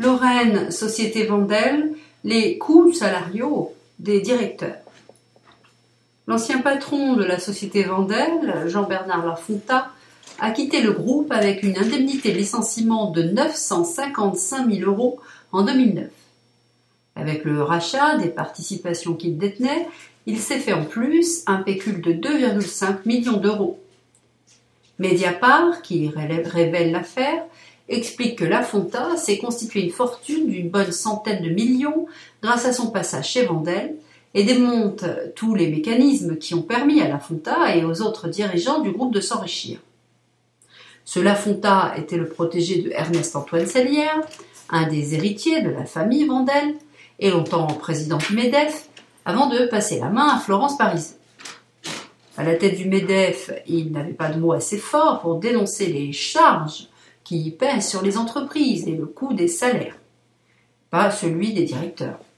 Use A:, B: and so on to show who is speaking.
A: Lorraine, société Wendel, les coûts salariaux des directeurs. L'ancien patron de la société Wendel, Jean-Bernard Lafonta, a quitté le groupe avec une indemnité de licenciement de 955 000 € en 2009. Avec le rachat des participations qu'il détenait, il s'est fait en plus un pécule de 2,5 millions d'euros. Mediapart, qui révèle l'affaire, explique que Lafonta s'est constitué une fortune d'une bonne centaine de millions grâce à son passage chez Wendel et démonte tous les mécanismes qui ont permis à Lafonta et aux autres dirigeants du groupe de s'enrichir. Ce Lafonta était le protégé de Ernest-Antoine Selière, un des héritiers de la famille Wendel et longtemps président du MEDEF, avant de passer la main à Florence Parisot. À la tête du MEDEF, il n'avait pas de mots assez forts pour dénoncer les charges qui pèsent sur les entreprises et le coût des salaires, pas celui des directeurs.